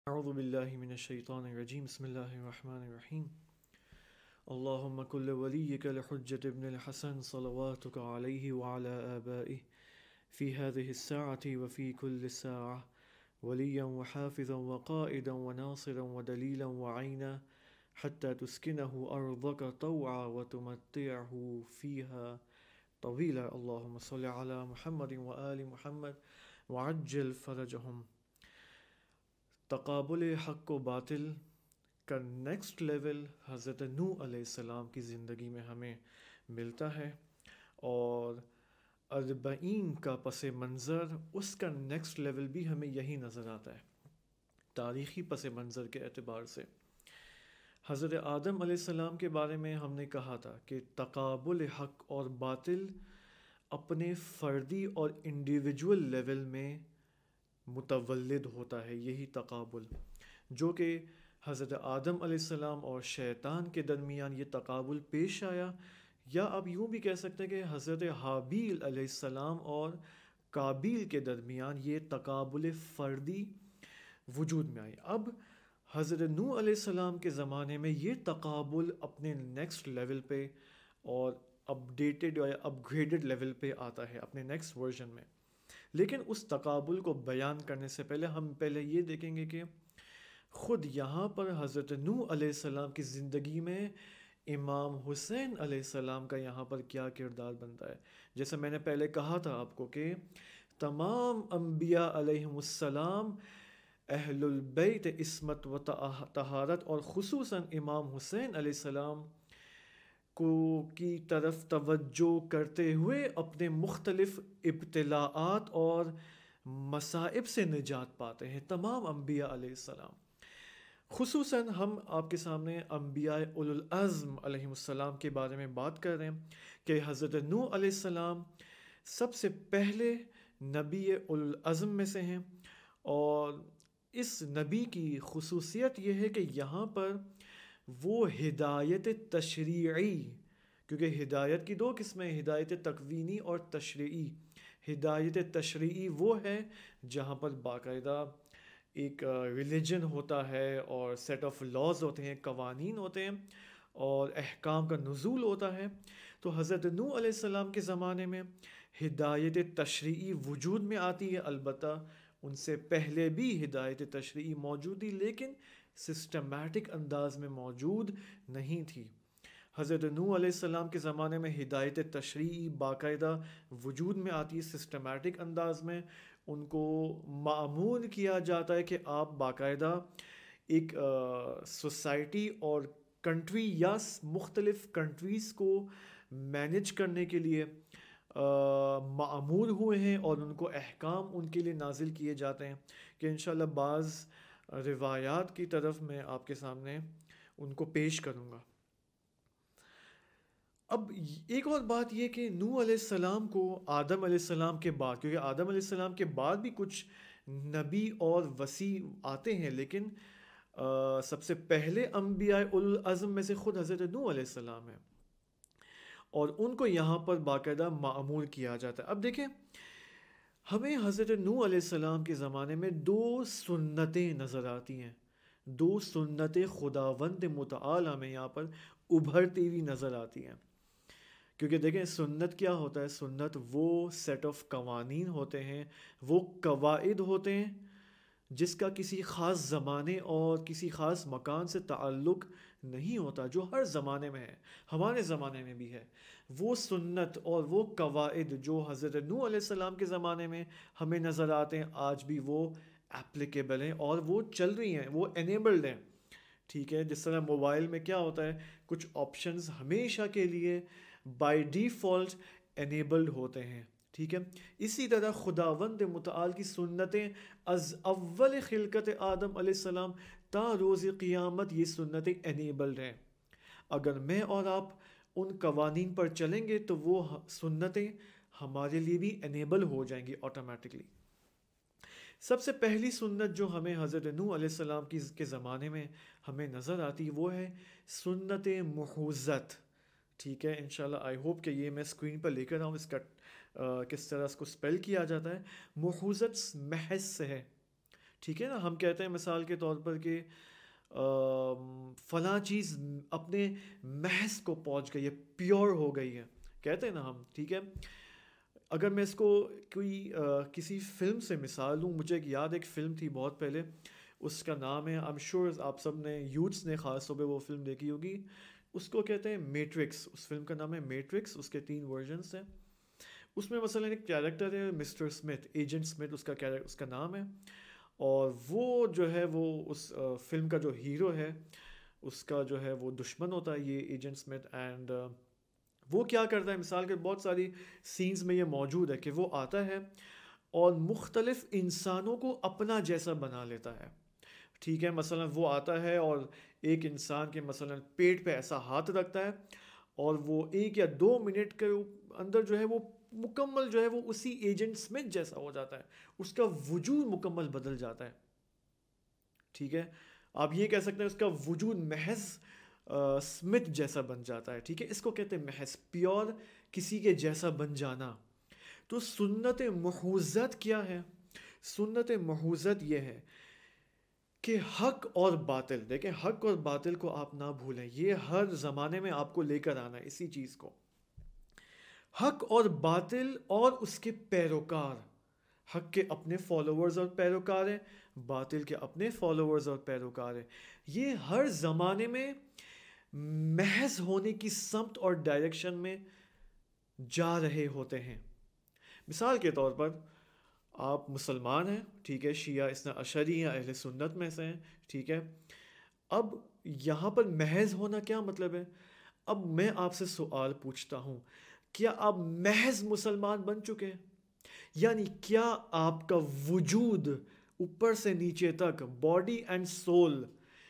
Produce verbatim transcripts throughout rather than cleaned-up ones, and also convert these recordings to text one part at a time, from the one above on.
اعوذ باللہ من الشیطان الرجیم بسم اللہ الرحمن الرحیم اللہم کل ولیک الحجة ابن الحسن صلواتک علیہ وعلى آبائہ فی هذه الساعة وفی كل ساعة ولیا وحافظا وقائدا وناصرا ودلیلا وعینا حتى تسکنه ارضک طوعا وتمتعه فیها طویلا اللہم صل علی محمد وآل محمد وعجل فرجهم۔ تقابل حق و باطل کا نیکسٹ لیول حضرت نوح علیہ السلام کی زندگی میں ہمیں ملتا ہے، اور اربعین کا پس منظر اس کا نیکسٹ لیول بھی ہمیں یہی نظر آتا ہے تاریخی پس منظر کے اعتبار سے۔ حضرت آدم علیہ السلام کے بارے میں ہم نے کہا تھا کہ تقابل حق اور باطل اپنے فردی اور انڈیویجول لیول میں متولد ہوتا ہے، یہی تقابل جو کہ حضرت آدم علیہ السلام اور شیطان کے درمیان یہ تقابل پیش آیا، یا آپ یوں بھی کہہ سکتے ہیں کہ حضرت حابیل علیہ السلام اور قابیل کے درمیان یہ تقابل فردی وجود میں آئی۔ اب حضرت نوح علیہ السلام کے زمانے میں یہ تقابل اپنے نیکسٹ لیول پہ اور اپڈیٹڈ یا اپ گریڈڈ لیول پہ آتا ہے اپنے نیکسٹ ورژن میں۔ لیکن اس تقابل کو بیان کرنے سے پہلے ہم پہلے یہ دیکھیں گے کہ خود یہاں پر حضرت نوح علیہ السلام کی زندگی میں امام حسین علیہ السلام کا یہاں پر کیا کردار بنتا ہے۔ جیسے میں نے پہلے کہا تھا آپ کو کہ تمام انبیاء علیہم السلام اہل البیت عصمت و طہارت، اور خصوصاً امام حسین علیہ السلام کو کی طرف توجہ کرتے ہوئے اپنے مختلف ابتلاءات اور مصائب سے نجات پاتے ہیں تمام انبیاء علیہ السلام۔ خصوصاً ہم آپ کے سامنے انبیاء اولو العزم علیہم السلام کے بارے میں بات کر رہے ہیں کہ حضرت نوح علیہ السلام سب سے پہلے نبی اولو العزم میں سے ہیں، اور اس نبی کی خصوصیت یہ ہے کہ یہاں پر وہ ہدایت تشریعی، کیونکہ ہدایت کی دو قسمیں، ہدایت تکوینی اور تشریعی۔ ہدایت تشریعی وہ ہے جہاں پر باقاعدہ ایک ریلیجن ہوتا ہے اور سیٹ آف لاز ہوتے ہیں، قوانین ہوتے ہیں اور احکام کا نزول ہوتا ہے۔ تو حضرت نوح علیہ السلام کے زمانے میں ہدایت تشریعی وجود میں آتی ہے، البتہ ان سے پہلے بھی ہدایت تشریعی موجود تھی لیکن سسٹمیٹک انداز میں موجود نہیں تھی۔ حضرت نوح علیہ السلام کے زمانے میں ہدایت تشریعی باقاعدہ وجود میں آتی ہے، سسٹمیٹک انداز میں ان کو مأمور کیا جاتا ہے کہ آپ باقاعدہ ایک سوسائٹی اور کنٹری یا مختلف کنٹریز کو مینج کرنے کے لیے مأمور ہوئے ہیں، اور ان کو احکام ان کے لیے نازل کیے جاتے ہیں کہ انشاءاللہ بعض روایات کی طرف میں آپ کے سامنے ان کو پیش کروں گا۔ اب ایک اور بات یہ کہ نوح علیہ السلام کو آدم علیہ السلام کے بعد، کیونکہ آدم علیہ السلام کے بعد بھی کچھ نبی اور وصی آتے ہیں، لیکن سب سے پہلے انبیاء اولو العزم میں سے خود حضرت نوح علیہ السلام ہیں، اور ان کو یہاں پر باقاعدہ مأمور کیا جاتا ہے۔ اب دیکھیں، ہمیں حضرت نوح علیہ السلام کے زمانے میں دو سنتیں نظر آتی ہیں، دو سنتیں خداوند متعال ہمیں یہاں پر ابھرتی ہوئی نظر آتی ہیں۔ کیونکہ دیکھیں سنت کیا ہوتا ہے، سنت وہ سیٹ آف قوانین ہوتے ہیں، وہ قواعد ہوتے ہیں جس کا کسی خاص زمانے اور کسی خاص مکان سے تعلق نہیں ہوتا، جو ہر زمانے میں ہے، ہمارے زمانے میں بھی ہے۔ وہ سنت اور وہ قواعد جو حضرت نوح علیہ السلام کے زمانے میں ہمیں نظر آتے ہیں، آج بھی وہ اپلیکیبل ہیں اور وہ چل رہی ہیں، وہ انیبلڈ ہیں۔ ٹھیک ہے، جس طرح موبائل میں کیا ہوتا ہے، کچھ آپشنز ہمیشہ کے لیے بائی ڈیفالٹ انیبلڈ ہوتے ہیں۔ ٹھیک ہے، اسی طرح خداوند متعال کی سنتیں از اول خلقت آدم علیہ السلام تا روز قیامت یہ سنتیں انیبلڈ ہیں۔ اگر میں اور آپ ان قوانین پر چلیں گے تو وہ سنتیں ہمارے لیے بھی انیبل ہو جائیں گی آٹومیٹکلی۔ سب سے پہلی سنت جو ہمیں حضرت نوح علیہ السلام کی کے زمانے میں ہمیں نظر آتی وہ ہے سنت محوزت۔ ٹھیک ہے، انشاءاللہ آئی ہوپ کہ یہ میں اسکرین پر لے کر رہا ہوں، اس کا کس طرح اس کو سپیل کیا جاتا ہے۔ محوزت محض سے ہے، ٹھیک ہے نا. ہم کہتے ہیں مثال کے طور پر کہ فلاں چیز اپنے محض کو پہنچ گئی ہے, پیور ہو گئی ہے, کہتے ہیں نا ہم. ٹھیک ہے, اگر میں اس کو کوئی کسی فلم سے مثال دوں, مجھے ایک یاد ایک فلم تھی بہت پہلے, اس کا نام ہے, آئی ایم شیور آپ سب نے, یوتھس نے خاص طور پہ وہ فلم دیکھی ہوگی, اس کو کہتے ہیں میٹرکس. اس فلم کا نام ہے میٹرکس, اس کے تین ورژنس ہیں. اس میں مثلا ایک کیریکٹر ہے مسٹر اسمتھ, ایجنٹ اسمتھ اس کا اس کا نام ہے, اور وہ جو ہے وہ اس فلم کا جو ہیرو ہے اس کا جو ہے وہ دشمن ہوتا ہے یہ ایجنٹ اسمتھ. اینڈ وہ کیا کرتا ہے, مثال کے بہت ساری سینز میں یہ موجود ہے کہ وہ آتا ہے اور مختلف انسانوں کو اپنا جیسا بنا لیتا ہے. ٹھیک ہے, مثلا وہ آتا ہے اور ایک انسان کے مثلا پیٹ پہ ایسا ہاتھ رکھتا ہے, اور وہ ایک یا دو منٹ کے اندر جو ہے وہ مکمل جو ہے وہ اسی ایجنٹ اسمتھ جیسا ہو جاتا ہے, اس کا وجود مکمل بدل جاتا ہے. ٹھیک ہے, آپ یہ کہہ سکتے ہیں اس کا وجود محض اسمتھ جیسا بن جاتا ہے. ٹھیک ہے, اس کو کہتے ہیں محض پیور کسی کے جیسا بن جانا. تو سنت محوزت کیا ہے؟ سنت محوزت یہ ہے کہ حق اور باطل, دیکھیں حق اور باطل کو آپ نہ بھولیں, یہ ہر زمانے میں آپ کو لے کر آنا ہے اسی چیز کو. حق اور باطل اور اس کے پیروکار, حق کے اپنے فالوورز اور پیروکار ہیں, باطل کے اپنے فالوورز اور پیروکار ہیں. یہ ہر زمانے میں محض ہونے کی سمت اور ڈائریکشن میں جا رہے ہوتے ہیں. مثال کے طور پر آپ مسلمان ہیں, ٹھیک ہے, شیعہ اثنا عشری یا اہل سنت میں سے ہیں, ٹھیک ہے. اب یہاں پر محض ہونا کیا مطلب ہے؟ اب میں آپ سے سوال پوچھتا ہوں, کیا آپ محض مسلمان بن چکے ہیں؟ یعنی کیا آپ کا وجود اوپر سے نیچے تک, باڈی اینڈ سول,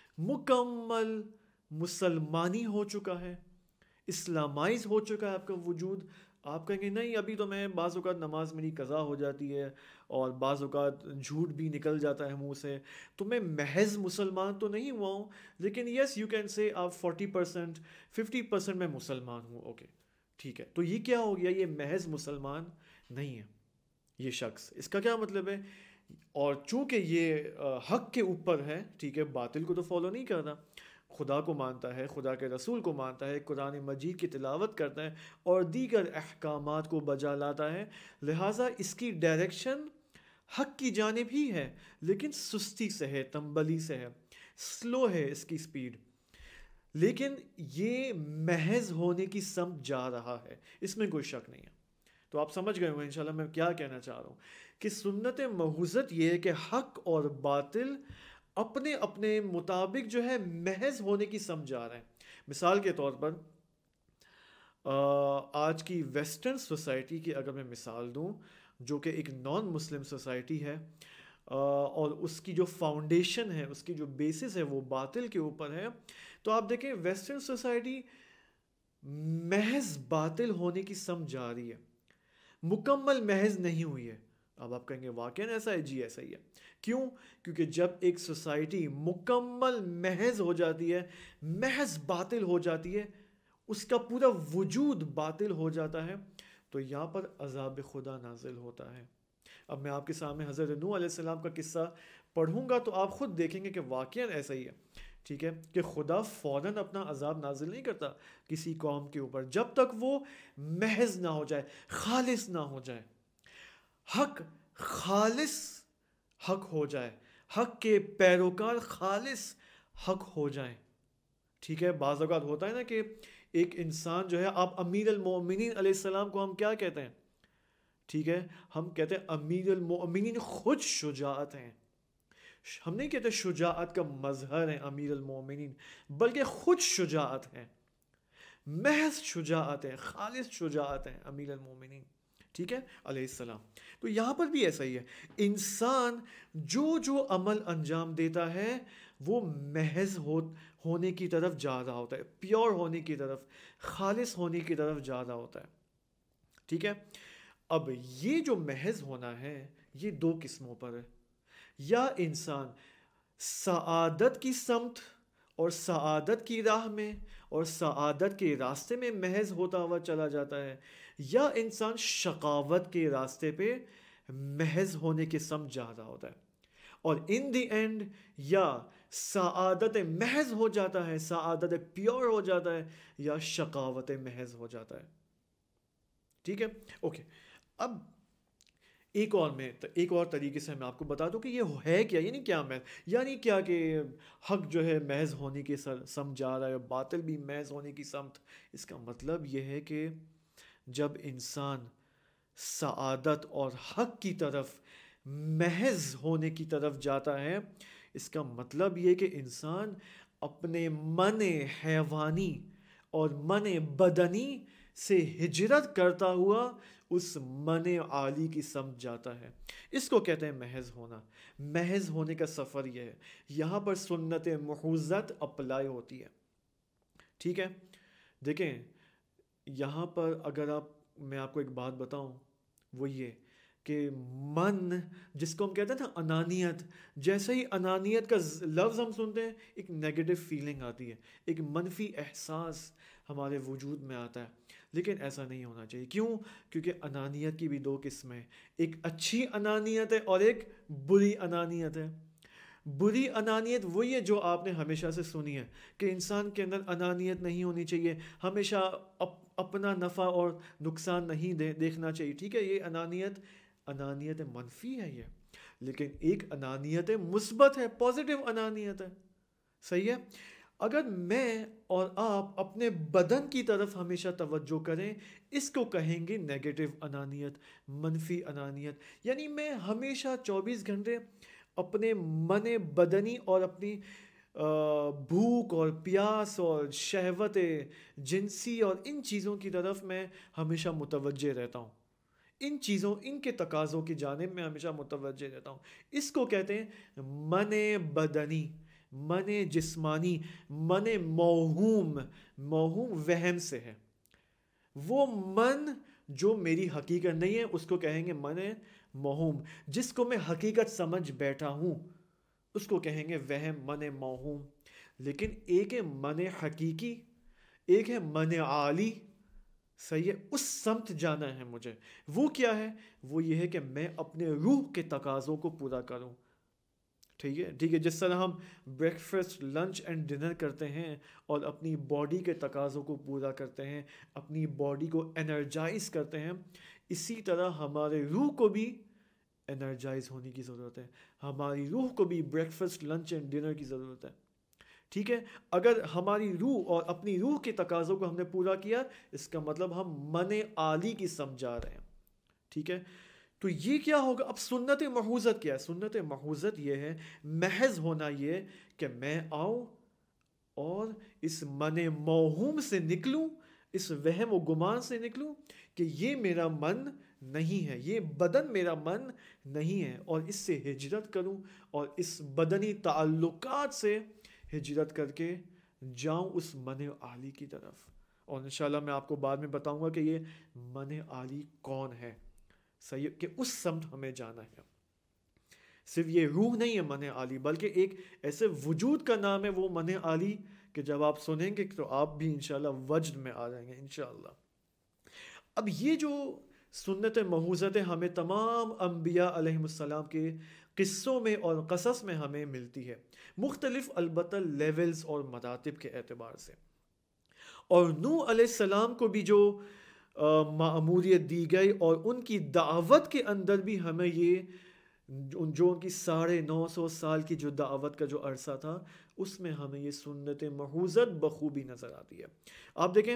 مکمل مسلمانی ہو چکا ہے, اسلامائز ہو چکا ہے آپ کا وجود؟ آپ کہیں گے نہیں, ابھی تو میں بعض اوقات نماز میری قضا ہو جاتی ہے اور بعض اوقات جھوٹ بھی نکل جاتا ہے منہ سے, تو میں محض مسلمان تو نہیں ہوا ہوں, لیکن یس یو کین سے آپ فورٹی پرسینٹ ففٹی پرسینٹ میں مسلمان ہوں. اوکے ٹھیک ہے, تو یہ کیا ہو گیا؟ یہ محض مسلمان نہیں ہے یہ شخص. اس کا کیا مطلب ہے؟ اور چونکہ یہ حق کے اوپر ہے, ٹھیک ہے, باطل کو تو فالو نہیں کرتا, خدا کو مانتا ہے, خدا کے رسول کو مانتا ہے, قرآن مجید کی تلاوت کرتا ہے اور دیگر احکامات کو بجا لاتا ہے, لہٰذا اس کی ڈائریکشن حق کی جانب ہی ہے, لیکن سستی سے ہے, تنبلی سے ہے, سلو ہے اس کی سپیڈ, لیکن یہ محض ہونے کی سمت جا رہا ہے, اس میں کوئی شک نہیں ہے. تو آپ سمجھ گئے ہوں انشاءاللہ میں کیا کہنا چاہ رہا ہوں, کہ سنت محوزت یہ ہے کہ حق اور باطل اپنے اپنے مطابق جو ہے محض ہونے کی سمجھ جا رہے ہیں. مثال کے طور پر آج کی ویسٹرن سوسائٹی کی اگر میں مثال دوں, جو کہ ایک نان مسلم سوسائٹی ہے, اور اس کی جو فاؤنڈیشن ہے, اس کی جو بیسس ہے وہ باطل کے اوپر ہے, تو آپ دیکھیں ویسٹرن سوسائٹی محض باطل ہونے کی سمجھ جا رہی ہے, مکمل محض نہیں ہوئی ہے. اب آپ کہیں گے واقعاً ایسا ہے؟ جی ایسا ہی ہے. کیوں؟ کیونکہ جب ایک سوسائٹی مکمل محض ہو جاتی ہے, محض باطل ہو جاتی ہے, اس کا پورا وجود باطل ہو جاتا ہے, تو یہاں پر عذاب خدا نازل ہوتا ہے. اب میں آپ کے سامنے حضرت نوح علیہ السلام کا قصہ پڑھوں گا تو آپ خود دیکھیں گے کہ واقعاً ایسا ہی ہے, ٹھیک ہے, کہ خدا فوراً اپنا عذاب نازل نہیں کرتا کسی قوم کے اوپر جب تک وہ محض نہ ہو جائے, خالص نہ ہو جائے. حق خالص حق ہو جائے, حق کے پیروکار خالص حق ہو جائیں, ٹھیک ہے. بعض اوقات ہوتا ہے نا کہ ایک انسان جو ہے, آپ امیر المومنین علیہ السلام کو ہم کیا کہتے ہیں؟ ٹھیک ہے, ہم کہتے ہیں امیر المومنین خود شجاعت ہیں. ہم نہیں کہتے شجاعت کا مظہر ہے امیر المومنین, بلکہ خود شجاعت ہے, محض شجاعت ہے, خالص شجاعت ہے امیر المومنین, ٹھیک ہے, علیہ السلام. تو یہاں پر بھی ایسا ہی ہے, انسان جو جو عمل انجام دیتا ہے وہ محض ہو ہونے کی طرف جا رہا ہوتا ہے, پیور ہونے کی طرف, خالص ہونے کی طرف جا رہا ہوتا ہے, ٹھیک ہے. اب یہ جو محض ہونا ہے یہ دو قسموں پر ہے, یا انسان سعادت کی سمت اور سعادت کی راہ میں اور سعادت کے راستے میں محض ہوتا ہوا چلا جاتا ہے, یا انسان شقاوت کے راستے پہ محض ہونے کے سمت جا رہا ہوتا ہے. اور ان دی اینڈ یا سعادت محض ہو جاتا ہے، سعادت پیور ہو جاتا ہے، یا شقاوت محض ہو جاتا ہے. ٹھیک ہے، اوکے. اب ایک اور میں ایک اور طریقے سے میں آپ کو بتا دوں کہ یہ ہے کیا، یعنی کیا محض، یعنی کیا کہ حق جو ہے محض ہونے کی سمت جا رہا ہے، باطل بھی محض ہونے کی سمت. اس کا مطلب یہ ہے کہ جب انسان سعادت اور حق کی طرف، محض ہونے کی طرف جاتا ہے، اس کا مطلب یہ کہ انسان اپنے من حیوانی اور من بدنی سے ہجرت کرتا ہوا اس من عالی کی سمجھ جاتا ہے. اس کو کہتے ہیں محض ہونا. محض ہونے کا سفر یہ ہے. یہاں پر سنت محوزت اپلائی ہوتی ہے. ٹھیک ہے، دیکھیں یہاں پر اگر آپ میں آپ کو ایک بات بتاؤں، وہ یہ کہ من جس کو ہم کہتے ہیں نا انانیت، جیسے ہی انانیت کا لفظ ہم سنتے ہیں ایک نیگیٹو فیلنگ آتی ہے، ایک منفی احساس ہمارے وجود میں آتا ہے. لیکن ایسا نہیں ہونا چاہیے. کیوں؟ کیونکہ انانیت کی بھی دو قسمیں ہیں، ایک اچھی انانیت ہے اور ایک بری انانیت ہے. بری انانیت وہی ہے جو آپ نے ہمیشہ سے سنی ہے کہ انسان کے اندر انانیت نہیں ہونی چاہیے، ہمیشہ اپ اپنا نفع اور نقصان نہیں دے دیکھنا چاہیے. ٹھیک ہے، یہ انانیت انانیت منفی ہے یہ. لیکن ایک انانیت مثبت ہے، پازیٹیو انانیت ہے. صحیح ہے. اگر میں اور آپ اپنے بدن کی طرف ہمیشہ توجہ کریں، اس کو کہیں گے نیگیٹو انانیت، منفی انانیت. یعنی میں ہمیشہ چوبیس گھنٹے اپنے من بدنی اور اپنی بھوک اور پیاس اور شہوت جنسی اور ان چیزوں کی طرف میں ہمیشہ متوجہ رہتا ہوں. ان چیزوں ان کے تقاضوں کی جانب میں ہمیشہ متوجہ رہتا ہوں. اس کو کہتے ہیں من بدنی، من جسمانی، من موہوم. موہوم وہم سے ہے. وہ من جو میری حقیقت نہیں ہے اس کو کہیں گے من موہوم. جس کو میں حقیقت سمجھ بیٹھا ہوں اس کو کہیں گے وہم، من موہوم. لیکن ایک ہے من حقیقی، ایک ہے من عالی. صحیح ہے، اس سمت جانا ہے مجھے. وہ کیا ہے؟ وہ یہ ہے کہ میں اپنے روح کے تقاضوں کو پورا کروں. ٹھیک ہے ٹھیک ہے جس طرح ہم breakfast, lunch and dinner کرتے ہیں اور اپنی باڈی کے تقاضوں کو پورا کرتے ہیں، اپنی باڈی کو انرجائز کرتے ہیں، اسی طرح ہمارے روح کو بھی انرجائز ہونے کی ضرورت ہے. ہماری روح کو بھی breakfast, lunch and dinner کی ضرورت ہے. ٹھیک ہے، اگر ہماری روح اور اپنی روح کے تقاضوں کو ہم نے پورا کیا، اس کا مطلب ہم من عالی کی سمجھا رہے ہیں. ٹھیک ہے، تو یہ کیا ہوگا؟ اب سنت محوزت کیا ہے؟ سنت محوزت یہ ہے، محض ہونا یہ کہ میں آؤں اور اس من موہوم سے نکلوں، اس وہم و گمان سے نکلوں کہ یہ میرا من نہیں ہے، یہ بدن میرا من نہیں ہے، اور اس سے ہجرت کروں اور اس بدنی تعلقات سے ہجرت کر کے جاؤں اس من عالی کی طرف. اور انشاءاللہ میں آپ کو بعد میں بتاؤں گا کہ یہ من عالی کون ہے. صحیح، کہ اس سمت ہمیں جانا ہے. صرف یہ روح نہیں ہے من عالی، بلکہ ایک ایسے وجود کا نام ہے وہ من عالی کہ جب آپ سنیں گے تو آپ بھی انشاءاللہ وجد میں آ جائیں گے انشاءاللہ. اب یہ جو سنت محوزت ہمیں تمام انبیاء علیہ السلام کے قصوں میں اور قصص میں ہمیں ملتی ہے، مختلف البتہ لیولز اور مراتب کے اعتبار سے. اور نوح علیہ السلام کو بھی جو مأموریت دی گئی اور ان کی دعوت کے اندر بھی ہمیں یہ جو ان کی ساڑھے نو سو سال کی جو دعوت کا جو عرصہ تھا اس میں ہمیں یہ سنت محوزت بخوبی نظر آتی ہے. آپ دیکھیں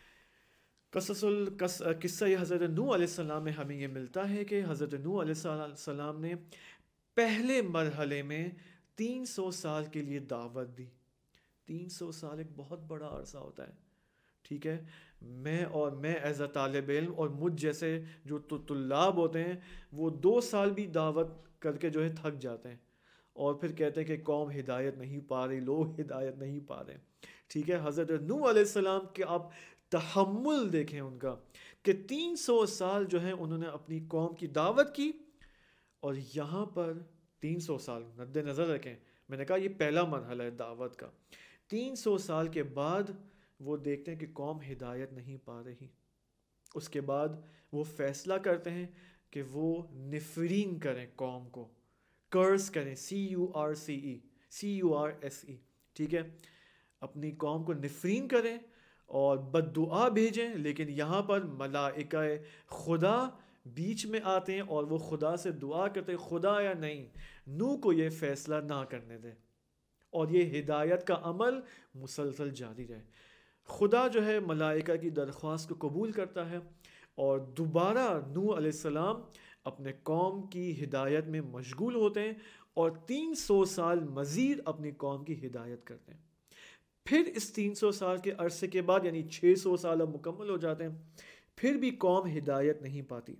قصص القص قصہ حضرت نوح علیہ السلام میں ہمیں یہ ملتا ہے کہ حضرت نوح علیہ السلام نے پہلے مرحلے میں تین سو سال کے لیے دعوت دی. تین سو سال ایک بہت بڑا عرصہ ہوتا ہے. ٹھیک ہے، میں اور میں ایز اے طالب علم اور مجھ جیسے جو طلاب ہوتے ہیں وہ دو سال بھی دعوت کر کے جو ہے تھک جاتے ہیں اور پھر کہتے ہیں کہ قوم ہدایت نہیں پا رہی، لوگ ہدایت نہیں پا رہے. ٹھیک ہے، حضرت نوح علیہ السلام کے آپ تحمل دیکھیں ان کا کہ تین سو سال جو ہیں انہوں نے اپنی قوم کی دعوت کی. اور یہاں پر تین سو سال مد نظر رکھیں، میں نے کہا یہ پہلا مرحلہ ہے دعوت کا. تین سو سال کے بعد وہ دیکھتے ہیں کہ قوم ہدایت نہیں پا رہی. اس کے بعد وہ فیصلہ کرتے ہیں کہ وہ نفرین کریں قوم کو، کرس کریں، C U R C E C U R S E, ٹھیک ہے، اپنی قوم کو نفرین کریں اور بد دعا بھیجیں. لیکن یہاں پر ملائکہ خدا بیچ میں آتے ہیں اور وہ خدا سے دعا کرتے ہیں خدا یا نہیں نوح کو یہ فیصلہ نہ کرنے دے اور یہ ہدایت کا عمل مسلسل جاری رہے. خدا جو ہے ملائکہ کی درخواست کو قبول کرتا ہے اور دوبارہ نوح علیہ السلام اپنے قوم کی ہدایت میں مشغول ہوتے ہیں اور تین سو سال مزید اپنی قوم کی ہدایت کرتے ہیں. پھر اس تین سو سال کے عرصے کے بعد یعنی چھ سو سال اب مکمل ہو جاتے ہیں، پھر بھی قوم ہدایت نہیں پاتی.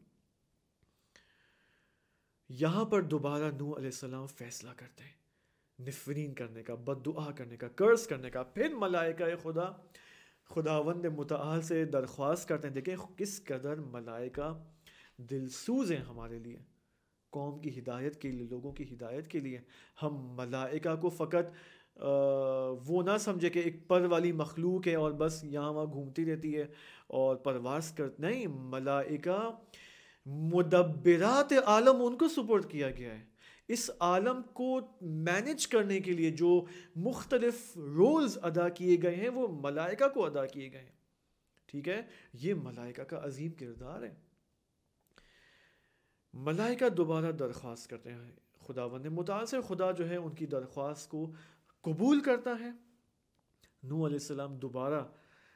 یہاں پر دوبارہ نوح علیہ السلام فیصلہ کرتے ہیں نفرین کرنے کا، بد دعا کرنے کا، کرس کرنے کا. پھر ملائکہ خدا خداوند متعال سے درخواست کرتے ہیں. دیکھیں کس قدر ملائکہ دلسوز ہیں ہمارے لیے، قوم کی ہدایت کے لیے، لوگوں کی ہدایت کے لیے. ہم ملائکہ کو فقط وہ نہ سمجھے کہ ایک پر والی مخلوق ہے اور بس یہاں وہاں گھومتی رہتی ہے اور پرواز کرتی، نہیں، ملائکہ مدبرات عالم ان کو سپرد کیا گیا ہے. اس عالم کو مینج کرنے کے لیے جو مختلف رولز ادا کیے گئے ہیں وہ ملائکہ کو ادا کیے گئے ہیں. ٹھیک ہے، یہ ملائکہ کا عظیم کردار ہے. ملائکہ دوبارہ درخواست کرتے ہیں خداوند متعال سے. خدا جو ہے ان کی درخواست کو قبول کرتا ہے. نوح علیہ السلام دوبارہ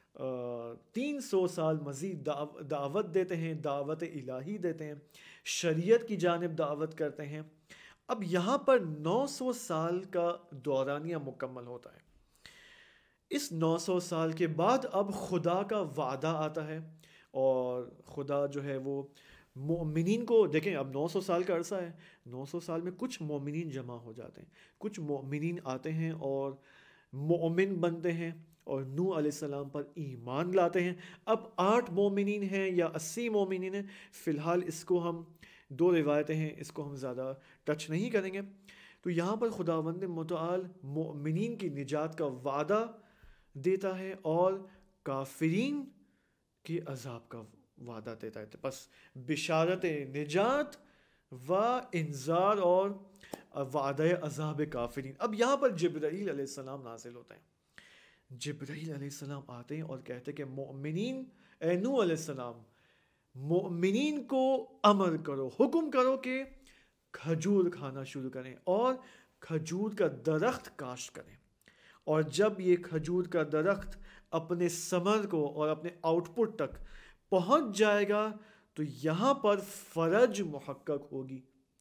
تین سو سال مزید دعوت دیتے ہیں، دعوت الہی دیتے ہیں، شریعت کی جانب دعوت کرتے ہیں. اب یہاں پر نو سو سال کا دورانیہ مکمل ہوتا ہے. اس نو سو سال کے بعد اب خدا کا وعدہ آتا ہے اور خدا جو ہے وہ مومنین کو، دیکھیں اب نو سو سال کا عرصہ ہے، نو سو سال میں کچھ مومنین جمع ہو جاتے ہیں، کچھ مومنین آتے ہیں اور مومن بنتے ہیں اور نوح علیہ السلام پر ایمان لاتے ہیں. اب آٹھ مومنین ہیں یا اسی مومنین ہیں، فی الحال اس کو ہم دو روایتیں ہیں، اس کو ہم زیادہ ٹچ نہیں کریں گے. تو یہاں پر خداوند متعال مومنین کی نجات کا وعدہ دیتا ہے اور کافرین کے عذاب کا وعدہ دیتا ہے. بس بشارت نجات و انذار اور وعدہ عذاب کافرین. اب یہاں پر جبرائیل علیہ السلام نازل ہوتے ہیں. جبرائیل علیہ السلام آتے ہیں اور کہتے ہیں کہ مومنین، اے نوح علیہ السلام، مومنین کو امر کرو، حکم کرو کہ کھجور کھانا شروع کریں اور کھجور کا درخت کاشت کریں. اور جب یہ کھجور کا درخت اپنے ثمر کو اور اپنے آؤٹ پٹ تک پہنچ جائے گا تو یہاں پر فرج محقق ہوگی.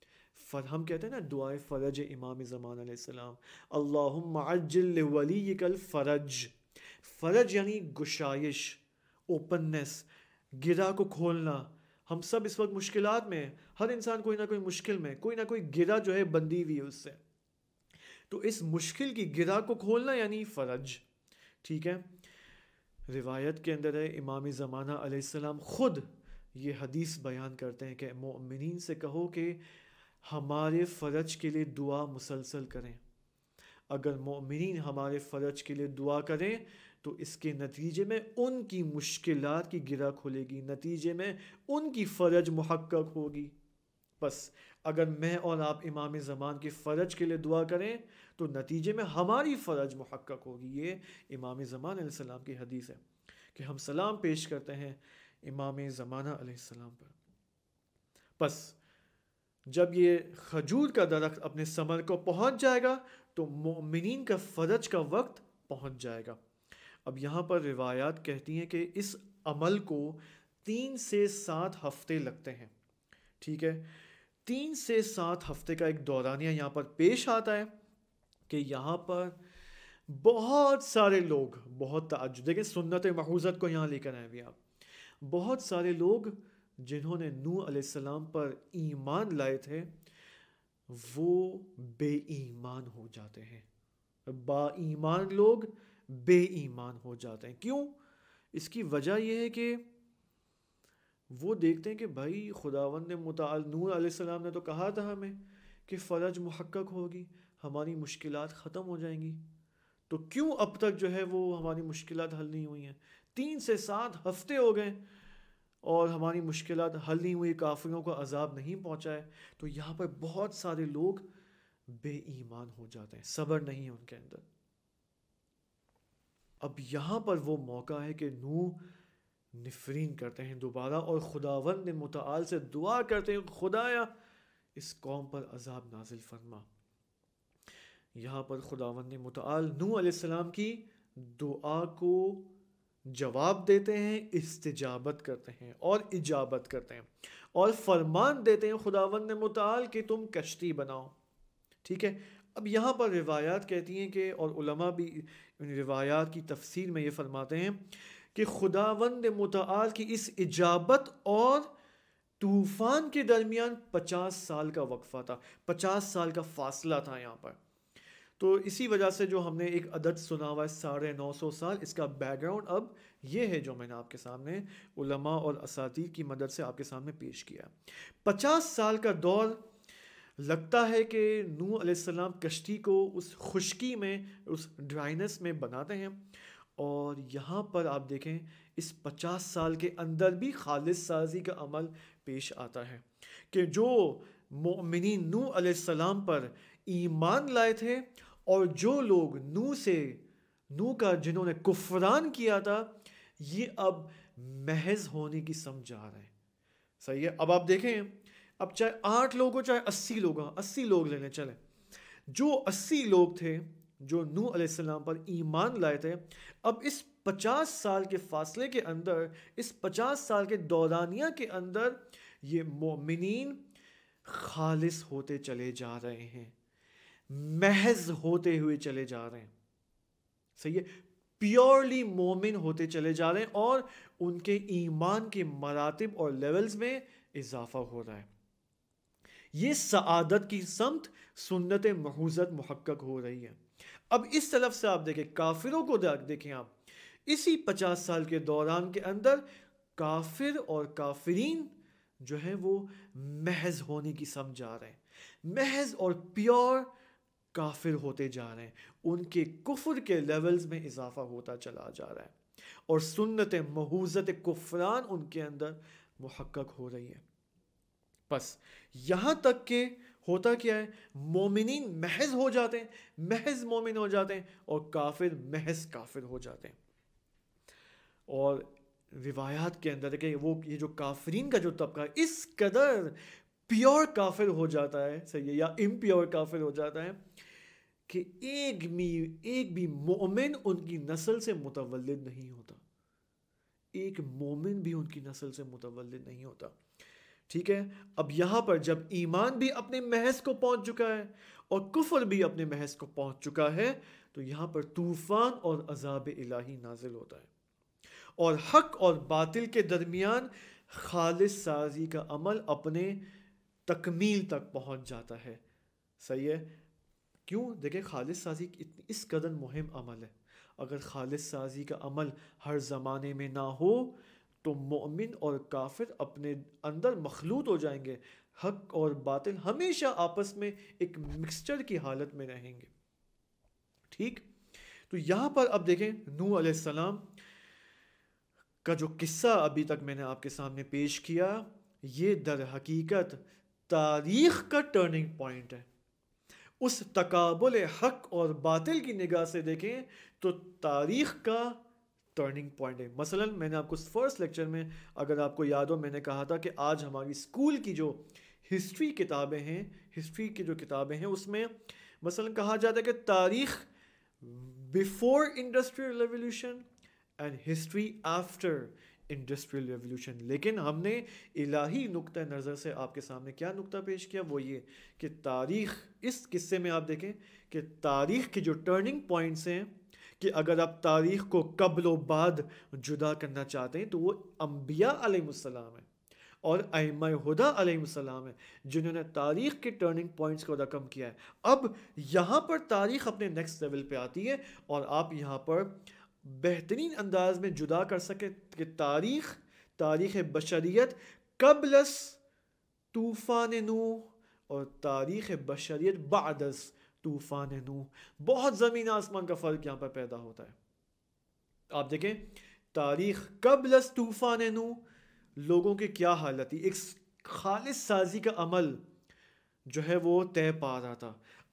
ہم کہتے ہیں نا دعائے فرج امام زمان علیہ السلام، اللہم عجل لولیک الفرج. فرج یعنی گشائش، اوپننس، گرہ کو کھولنا. ہم سب اس وقت مشکلات میں، ہر انسان کوئی نہ کوئی مشکل میں، کوئی نہ کوئی گرہ جو ہے بندی ہوئی ہے اس سے. تو اس مشکل کی گرہ کو کھولنا یعنی فرج. ٹھیک ہے، روایت کے اندر ہے امام زمانہ علیہ السلام خود یہ حدیث بیان کرتے ہیں کہ مومنین سے کہو کہ ہمارے فرج کے لیے دعا مسلسل کریں. اگر مومنین ہمارے فرج کے لیے دعا کریں تو اس کے نتیجے میں ان کی مشکلات کی گرہ کھلے گی، نتیجے میں ان کی فرج محقق ہوگی. بس اگر میں اور آپ امام زمان کے فرج کے لیے دعا کریں تو نتیجے میں ہماری فرج محقق ہوگی. یہ امام زمان علیہ السلام کی حدیث ہے کہ ہم سلام پیش کرتے ہیں امام زمانہ علیہ السلام پر. بس جب یہ کھجور کا درخت اپنے ثمر کو پہنچ جائے گا تو مومنین کا فرج کا وقت پہنچ جائے گا. اب یہاں پر روایات کہتی ہیں کہ اس عمل کو تین سے سات ہفتے لگتے ہیں. ٹھیک ہے، تین سے سات ہفتے کا ایک دورانیہ یہاں پر پیش آتا ہے کہ یہاں پر بہت سارے لوگ، بہت تعجب، دیکھیں سنت محوظت کو یہاں لے کر آئے بھی آپ، بہت سارے لوگ جنہوں نے نوح علیہ السلام پر ایمان لائے تھے وہ بے ایمان ہو جاتے ہیں. با ایمان لوگ بے ایمان ہو جاتے ہیں. کیوں؟ اس کی وجہ یہ ہے کہ وہ دیکھتے ہیں کہ بھائی خداوند متعال نوح علیہ السلام نے تو کہا تھا ہمیں کہ فرج محقق ہوگی، ہماری مشکلات ختم ہو جائیں گی، تو کیوں اب تک جو ہے وہ ہماری مشکلات حل نہیں ہوئی ہیں؟ تین سے سات ہفتے ہو گئے اور ہماری مشکلات حل نہیں ہوئی، کافروں کو عذاب نہیں پہنچا ہے. تو یہاں پر بہت سارے لوگ بے ایمان ہو جاتے ہیں، صبر نہیں ہے ان کے اندر۔ اب یہاں پر وہ موقع ہے کہ نوح نفرین کرتے ہیں دوبارہ، اور خداوند متعال سے دعا کرتے ہیں، خدایا اس قوم پر عذاب نازل فرما۔ یہاں پر خداوند متعال نوح علیہ السلام کی دعا کو جواب دیتے ہیں، استجابت کرتے ہیں اور اجابت کرتے ہیں، اور فرمان دیتے ہیں خداوند متعال کہ تم کشتی بناؤ۔ ٹھیک ہے، اب یہاں پر روایات کہتی ہیں کہ، اور علماء بھی ان روایات کی تفسیر میں یہ فرماتے ہیں کہ خداوند متعال کی اس اجابت اور طوفان کے درمیان پچاس سال کا وقفہ تھا، پچاس سال کا فاصلہ تھا یہاں پر۔ تو اسی وجہ سے جو ہم نے ایک عدد سنا ہوا ہے ساڑھے نو سو سال، اس کا بیک گراؤنڈ اب یہ ہے جو میں نے آپ کے سامنے علماء اور اساتید کی مدد سے آپ کے سامنے پیش کیا۔ پچاس سال کا دور لگتا ہے کہ نوح علیہ السلام کشتی کو اس خشکی میں، اس ڈرائنس میں بناتے ہیں، اور یہاں پر آپ دیکھیں اس پچاس سال کے اندر بھی خالص سازی کا عمل پیش آتا ہے کہ جو مومنین نوح علیہ السلام پر ایمان لائے تھے، اور جو لوگ نوح سے نوح کا جنہوں نے کفران کیا تھا، یہ اب محض ہونے کی سمجھ آ رہے ہیں۔ صحیح ہے، اب آپ دیکھیں، اب چاہے آٹھ لوگ ہو چاہے اسی لوگ ہوں، اسی لوگ لینے چلیں، جو اسی لوگ تھے جو نوح علیہ السلام پر ایمان لائے تھے، اب اس پچاس سال کے فاصلے کے اندر، اس پچاس سال کے دورانیہ کے اندر، یہ مومنین خالص ہوتے چلے جا رہے ہیں، محض ہوتے ہوئے چلے جا رہے ہیں۔ صحیح ہے، پیورلی مومن ہوتے چلے جا رہے ہیں، اور ان کے ایمان کے مراتب اور لیولز میں اضافہ ہو رہا ہے۔ یہ سعادت کی سمت سنت محوزت محقق ہو رہی ہے۔ اب اس طرف سے آپ دیکھیں کافروں کو دیکھیں، آپ اسی پچاس سال کے دوران کے اندر کافر اور کافرین جو ہیں وہ محض ہونے کی سمجھ آ رہے ہیں، محض اور پیور کافر ہوتے جا رہے ہیں، ان کے کفر کے لیولز میں اضافہ ہوتا چلا جا رہا ہے، اور سنت محوزت کفران ان کے اندر محقق ہو رہی ہے۔ بس یہاں تک کہ ہوتا کیا ہے، مومنین محض ہو جاتے ہیں، محض مومن ہو جاتے ہیں، اور کافر محض کافر ہو جاتے ہیں۔ اور روایات کے اندر کہ وہ یہ جو کافرین کا جو طبقہ ہے اس قدر پیور کافر ہو جاتا ہے، صحیح ہے، یا امپیور کافر ہو جاتا ہے کہ ایک بھی ایک بھی مومن ان کی نسل سے متولد نہیں ہوتا، ایک مومن بھی ان کی نسل سے متولد نہیں ہوتا۔ ٹھیک ہے، اب یہاں پر جب ایمان بھی اپنے محض کو پہنچ چکا ہے اور کفر بھی اپنے محض کو پہنچ چکا ہے، تو یہاں پر طوفان اور عذاب الہی نازل ہوتا ہے، اور حق اور باطل کے درمیان خالص سازی کا عمل اپنے تکمیل تک پہنچ جاتا ہے۔ صحیح ہے، کیوں؟ دیکھیں خالص سازی اس قدر مہم عمل ہے، اگر خالص سازی کا عمل ہر زمانے میں نہ ہو تو مومن اور کافر اپنے اندر مخلوط ہو جائیں گے، حق اور باطل ہمیشہ آپس میں ایک مکسچر کی حالت میں رہیں گے۔ ٹھیک، تو یہاں پر اب دیکھیں نوح علیہ السلام کا جو قصہ ابھی تک میں نے آپ کے سامنے پیش کیا، یہ در حقیقت تاریخ کا ٹرننگ پوائنٹ ہے۔ اس تقابل حق اور باطل کی نگاہ سے دیکھیں تو تاریخ کا ٹرننگ پوائنٹ ہے۔ مثلا میں نے آپ کو فرسٹ لیکچر میں، اگر آپ کو یاد ہو، میں نے کہا تھا کہ آج ہماری اسکول کی جو ہسٹری کتابیں ہیں، ہسٹری کی جو کتابیں ہیں، اس میں مثلا کہا جاتا ہے کہ تاریخ before industrial revolution and history after industrial revolution, لیکن ہم نے الہی نقطہ نظر سے آپ کے سامنے کیا نقطہ پیش کیا، وہ یہ کہ تاریخ، اس قصے میں آپ دیکھیں کہ تاریخ کے جو ٹرننگ پوائنٹس ہیں، کہ اگر آپ تاریخ کو قبل و بعد جدا کرنا چاہتے ہیں تو وہ انبیاء علیہ السلام ہیں اور ائمہ ہدیٰ علیہ السلام ہیں جنہوں نے تاریخ کے ٹرننگ پوائنٹس کو رقم کیا ہے۔ اب یہاں پر تاریخ اپنے نیکسٹ لیول پہ آتی ہے، اور آپ یہاں پر بہترین انداز میں جدا کر سکیں کہ تاریخ تاریخ بشریت قبل از طوفان نوح اور تاریخ بشریت بعد از طوفان نوح، بہت زمین آسمان کا فرق یہاں پر پیدا ہوتا ہے۔ آپ دیکھیں تاریخ قبل از طوفان نوح لوگوں کی کیا حالت تھی، ایک خالص سازی کا عمل جو ہے وہ طے پا رہا تھا۔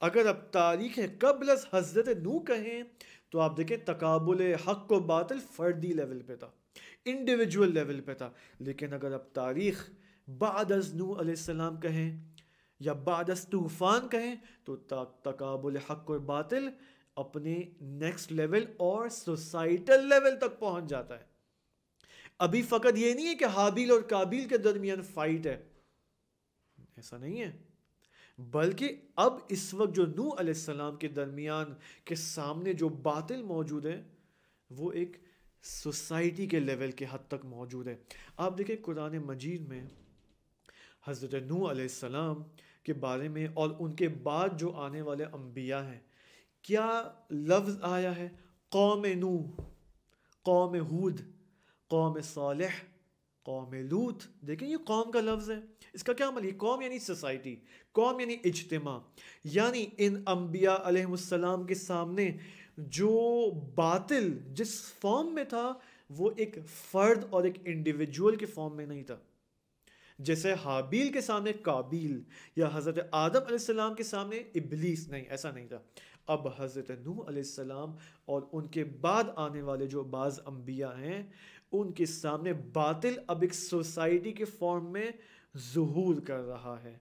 اگر اب تاریخ قبل از حضرت نو کہیں تو آپ دیکھیں تقابل حق و باطل فردی لیول پہ تھا، انڈیویجول لیول پہ تھا. لیکن اگر اب تاریخ بعد از نو علیہ السلام کہیں یا بعد از طوفان کہیں تو تقابل حق و باطل اپنے نیکسٹ لیول اور سوسائٹل لیول تک پہنچ جاتا ہے. ابھی فقط یہ نہیں ہے کہ حابیل اور قابیل کے درمیان فائٹ ہے، ایسا نہیں ہے، بلکہ اب اس وقت جو نوح علیہ السلام کے درمیان کے سامنے جو باطل موجود ہے وہ ایک سوسائٹی کے لیول کے حد تک موجود ہے. آپ دیکھیں قرآن مجید میں حضرت نوح علیہ السلام کے بارے میں اور ان کے بعد جو آنے والے انبیاء ہیں کیا لفظ آیا ہے؟ قوم نوح، قوم ہود، قوم صالح، قوم لوط. دیکھیں یہ قوم کا لفظ ہے، اس کا کیا مطلب؟ یہ قوم یعنی سوسائٹی، قوم یعنی اجتماع. یعنی ان انبیاء علیہ السلام کے سامنے جو باطل جس فارم میں تھا وہ ایک فرد اور ایک انڈیویجول کے فارم میں نہیں تھا. جیسے حابیل کے سامنے قابیل یا حضرت آدم علیہ السلام کے سامنے ابلیس، نہیں، ایسا نہیں تھا. اب حضرت نوح علیہ السلام اور ان کے بعد آنے والے جو بعض انبیاء ہیں ان کے سامنے باطل اب ایک سوسائٹی کے فارم میں ظہور کر رہا ہے.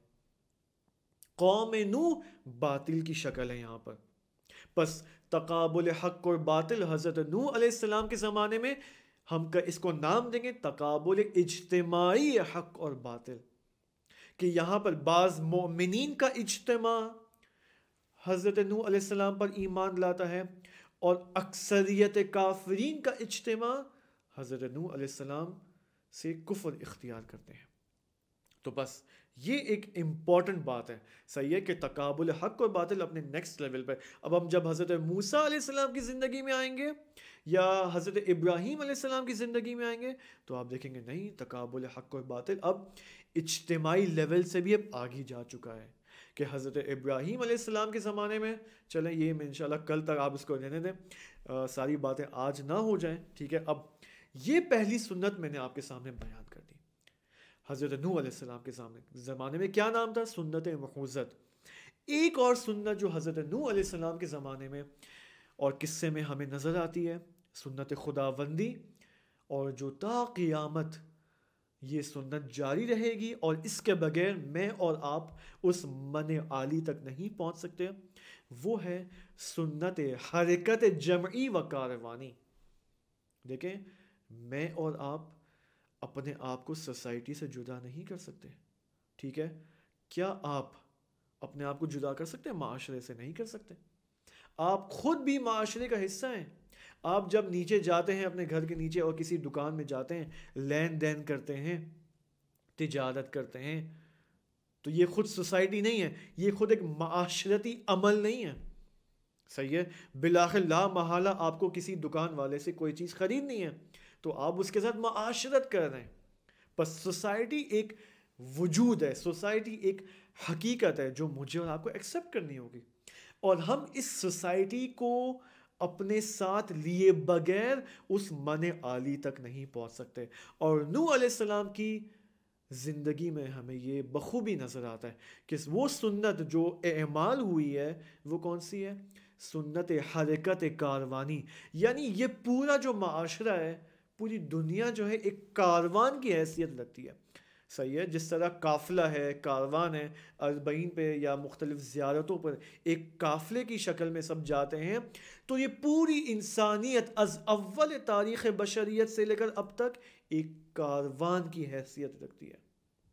قوم نوح باطل کی شکل ہے یہاں پر. پس تقابل حق اور باطل حضرت نوح علیہ السلام کے زمانے میں ہم اس کو نام دیں گے تقابل اجتماعی حق اور باطل، کہ یہاں پر بعض مومنین کا اجتماع حضرت نوح علیہ السلام پر ایمان لاتا ہے اور اکثریت کافرین کا اجتماع حضرت نوح علیہ السلام سے کفر اختیار کرتے ہیں. تو بس یہ ایک امپورٹنٹ بات ہے، صحیح ہے کہ تقابل حق اور باطل اپنے نیکسٹ لیول پہ. اب ہم جب حضرت موسیٰ علیہ السلام کی زندگی میں آئیں گے یا حضرت ابراہیم علیہ السلام کی زندگی میں آئیں گے تو آپ دیکھیں گے نہیں، تقابل حق اور باطل اب اجتماعی لیول سے بھی اب آگے جا چکا ہے. کہ حضرت ابراہیم علیہ السلام کے زمانے میں، چلیں یہ میں انشاءاللہ کل تک آپ اس کو رہنے دیں، آ, ساری باتیں آج نہ ہو جائیں، ٹھیک ہے. اب یہ پہلی سنت میں نے آپ کے سامنے بیان کر دی. حضرت نوح علیہ السلام کے سامنے زمانے میں کیا نام تھا؟ سنت محوذت. ایک اور سنت جو حضرت نوح علیہ السلام کے زمانے میں اور قصے میں ہمیں نظر آتی ہے، سنت خداوندی، اور جو تا قیامت یہ سنت جاری رہے گی اور اس کے بغیر میں اور آپ اس من عالی تک نہیں پہنچ سکتے، وہ ہے سنت حرکت جمعی و کاروانی. دیکھیں میں اور آپ اپنے آپ کو سوسائٹی سے جدا نہیں کر سکتے، ٹھیک ہے. کیا آپ اپنے آپ کو جدا کر سکتے ہیں؟ معاشرے سے نہیں کر سکتے. آپ خود بھی معاشرے کا حصہ ہیں. آپ جب نیچے جاتے ہیں اپنے گھر کے نیچے اور کسی دکان میں جاتے ہیں، لین دین کرتے ہیں، تجارت کرتے ہیں، تو یہ خود سوسائٹی نہیں ہے، یہ خود ایک معاشرتی عمل نہیں ہے، صحیح ہے. بالآخر لا محالہ آپ کو کسی دکان والے سے کوئی چیز خریدنی ہے تو آپ اس کے ساتھ معاشرت کر رہے ہیں. بس سوسائٹی ایک وجود ہے، سوسائٹی ایک حقیقت ہے جو مجھے اور آپ کو ایکسیپٹ کرنی ہوگی، اور ہم اس سوسائٹی کو اپنے ساتھ لیے بغیر اس من عالی تک نہیں پہنچ سکتے. اور نوح علیہ السلام کی زندگی میں ہمیں یہ بخوبی نظر آتا ہے کہ وہ سنت جو اعمال ہوئی ہے وہ کون سی ہے؟ سنت حرکت کاروانی. یعنی یہ پورا جو معاشرہ ہے، پوری دنیا جو ہے ایک کاروان کی حیثیت رکھتی ہے، صحیح ہے. جس طرح قافلہ ہے، کاروان ہے، اربعین پہ یا مختلف زیارتوں پر ایک قافلے کی شکل میں سب جاتے ہیں، تو یہ پوری انسانیت از اول تاریخ بشریت سے لے کر اب تک ایک کاروان کی حیثیت رکھتی ہے.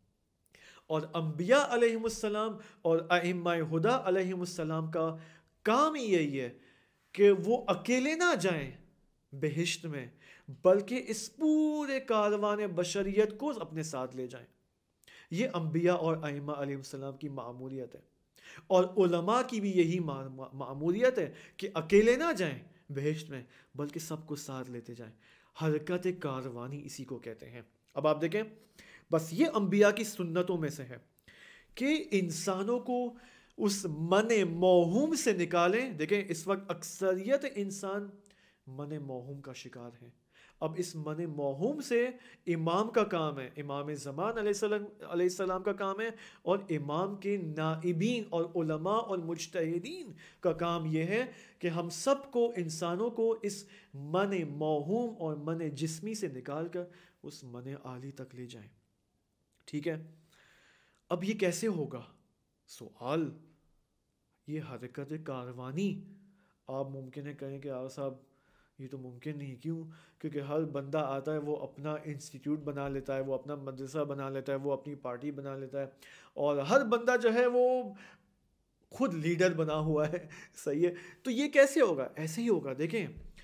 اور انبیاء علیہم السلام اور ائمہ ہدی علیہم السلام کا کام ہی یہی ہے کہ وہ اکیلے نہ جائیں بہشت میں، بلکہ اس پورے کاروان بشریت کو اپنے ساتھ لے جائیں. یہ انبیاء اور ائمہ علیہ السلام کی معمولیت ہے، اور علماء کی بھی یہی معمولیت ہے کہ اکیلے نہ جائیں بہشت میں بلکہ سب کو ساتھ لیتے جائیں. حرکت کاروانی اسی کو کہتے ہیں. اب آپ دیکھیں بس یہ انبیاء کی سنتوں میں سے ہے کہ انسانوں کو اس من موہوم سے نکالیں. دیکھیں اس وقت اکثریت انسان من موہوم کا شکار ہیں. اب اس من موہوم سے امام کا کام ہے، امام زمان علیہ السلام علیہ السلام کا کام ہے، اور امام کے نائبین اور علماء اور مجتہدین کا کام یہ ہے کہ ہم سب کو، انسانوں کو، اس من موہوم اور من جسمی سے نکال کر اس من عالی تک لے جائیں. ٹھیک ہے. اب یہ کیسے ہوگا؟ سوال، یہ حرکت کاروانی. آپ ممکن ہے کہیں کہ آغا صاحب یہ تو ممکن نہیں. کیوں؟ کیونکہ ہر بندہ آتا ہے وہ اپنا انسٹیٹیوٹ بنا لیتا ہے، وہ اپنا مدرسہ بنا لیتا ہے، وہ اپنی پارٹی بنا لیتا ہے، اور ہر بندہ جو ہے وہ خود لیڈر بنا ہوا ہے. صحیح ہے. تو یہ کیسے ہوگا؟ ایسے ہی ہوگا. دیکھیں،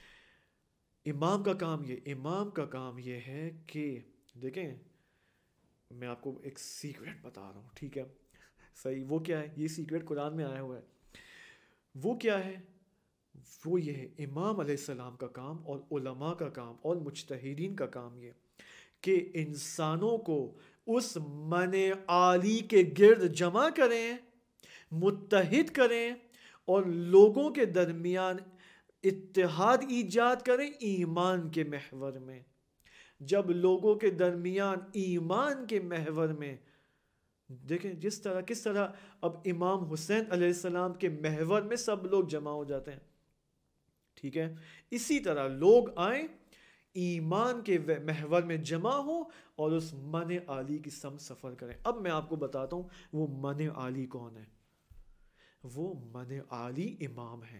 امام کا کام یہ امام کا کام یہ ہے کہ دیکھیں، میں آپ کو ایک سیکرٹ بتا رہا ہوں. ٹھیک ہے. صحیح. وہ کیا ہے؟ یہ سیکرٹ قرآن میں آیا ہوا ہے. وہ کیا ہے؟ وہ یہ ہے، امام علیہ السلام کا کام اور علماء کا کام اور مجتہدین کا کام یہ کہ انسانوں کو اس من عالی کے گرد جمع کریں، متحد کریں، اور لوگوں کے درمیان اتحاد ایجاد کریں ایمان کے محور میں. جب لوگوں کے درمیان ایمان کے محور میں، دیکھیں جس طرح کس طرح اب امام حسین علیہ السلام کے محور میں سب لوگ جمع ہو جاتے ہیں. ٹھیک ہے. اسی طرح لوگ آئیں، ایمان کے محور میں جمع ہوں اور اس من عالی کی سمت سفر کریں. اب میں آپ کو بتاتا ہوں وہ من عالی کون ہے. وہ من عالی امام ہے.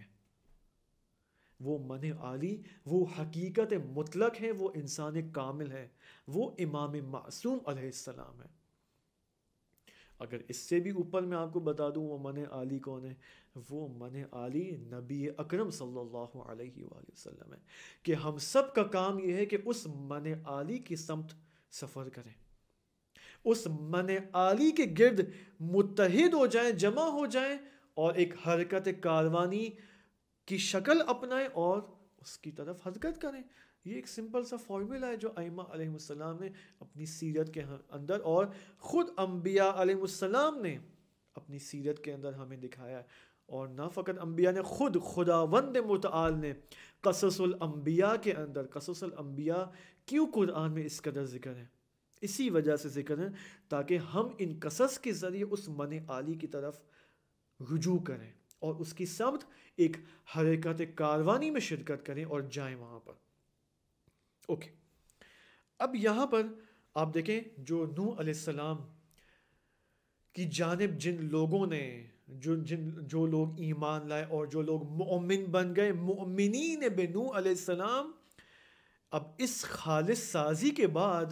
وہ من عالی وہ حقیقت مطلق ہے، وہ انسان کامل ہے، وہ امام معصوم علیہ السلام ہے. اگر اس سے بھی اوپر میں آپ کو بتا دوں وہ من عالی کون ہے، وہ من عالی نبی اکرم صلی اللہ علیہ وآلہ وسلم ہے. کہ ہم سب کا کام یہ ہے کہ اس من عالی کی سمت سفر کریں، اس من عالی کے گرد متحد ہو جائیں، جمع ہو جائیں، اور ایک حرکت کاروانی کی شکل اپنائیں اور اس کی طرف حرکت کریں. یہ ایک سمپل سا فارمولا ہے جو ائمہ علیہ السلام نے اپنی سیرت کے اندر، اور خود انبیاء علیہ السلام نے اپنی سیرت کے اندر ہمیں دکھایا ہے. اور نہ فقط انبیاء نے، خود خداوند متعال نے قصص الانبیاء کے اندر، قصص الانبیاء کیوں قرآن میں اس قدر ذکر ہے؟ اسی وجہ سے ذکر ہے تاکہ ہم ان قصص کے ذریعے اس من عالی کی طرف رجوع کریں اور اس کی سمت ایک حرکت کاروانی میں شرکت کریں اور جائیں وہاں پر. اوکے. اب یہاں پر آپ دیکھیں جو نوح علیہ السلام کی جانب جن لوگوں نے، جو جن جو لوگ ایمان لائے اور جو لوگ مؤمن بن گئے، مؤمنین بنوح علیہ السلام، اب اس خالص سازی کے بعد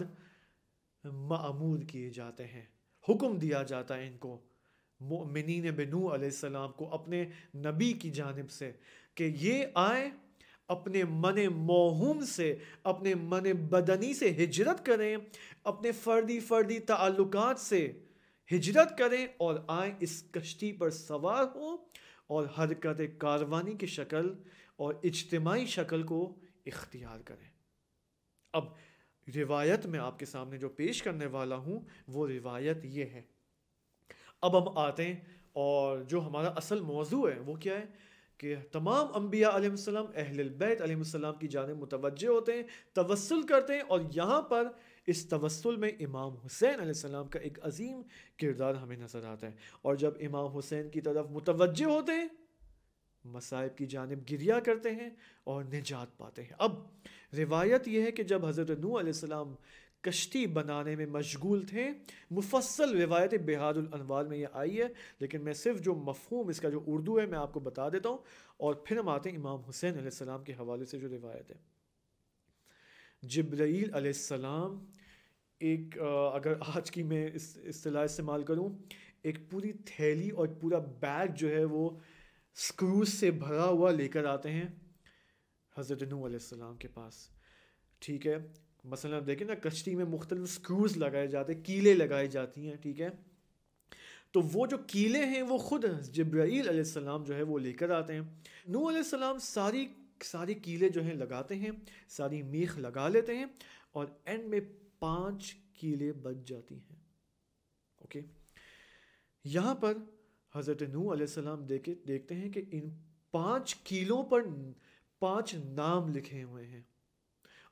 مأمور کیے جاتے ہیں، حکم دیا جاتا ہے ان کو، مؤمنین بنوح علیہ السلام کو، اپنے نبی کی جانب سے، کہ یہ آئیں اپنے من موہوم سے، اپنے من بدنی سے ہجرت کریں، اپنے فردی فردی تعلقات سے ہجرت کریں، اور آئیں اس کشتی پر سوار ہوں اور حرکت کاروانی کی شکل اور اجتماعی شکل کو اختیار کریں. اب روایت میں آپ کے سامنے جو پیش کرنے والا ہوں وہ روایت یہ ہے. اب ہم آتے ہیں اور جو ہمارا اصل موضوع ہے وہ کیا ہے کہ تمام انبیاء علیہ السلام اہل البیت علیہ السلام کی جانب متوجہ ہوتے ہیں، توسل کرتے ہیں، اور یہاں پر اس توسل میں امام حسین علیہ السلام کا ایک عظیم کردار ہمیں نظر آتا ہے. اور جب امام حسین کی طرف متوجہ ہوتے ہیں، مصائب کی جانب گریہ کرتے ہیں اور نجات پاتے ہیں. اب روایت یہ ہے کہ جب حضرت نوح علیہ السلام کشتی بنانے میں مشغول تھے، مفصل روایت بحار الانوار میں یہ آئی ہے، لیکن میں صرف جو مفہوم اس کا جو اردو ہے میں آپ کو بتا دیتا ہوں، اور پھر ہم آتے ہیں امام حسین علیہ السلام کے حوالے سے جو روایت ہے. جبرائیل علیہ السلام ایک، اگر آج کی میں اس اصطلاح استعمال کروں، ایک پوری تھیلی اور پورا بیگ جو ہے وہ سکروز سے بھرا ہوا لے کر آتے ہیں حضرت نوح علیہ السلام کے پاس. ٹھیک ہے. مثلا دیکھیں نا، کشتی میں مختلف سکروز لگائے جاتے ہیں، کیلیں لگائی جاتی ہیں. ٹھیک ہے. تو وہ جو کیلیں ہیں وہ خود جبرائیل علیہ السلام جو ہے وہ لے کر آتے ہیں. نوح علیہ السلام ساری ساری کیلیں جو ہیں لگاتے ہیں، ساری میخ لگا لیتے ہیں، اور اینڈ میں پانچ کیلیں بچ جاتی ہیں. اوکے. یہاں پر حضرت نوح علیہ السلام دیکھے دیکھتے ہیں کہ ان پانچ کیلوں پر پانچ نام لکھے ہوئے ہیں،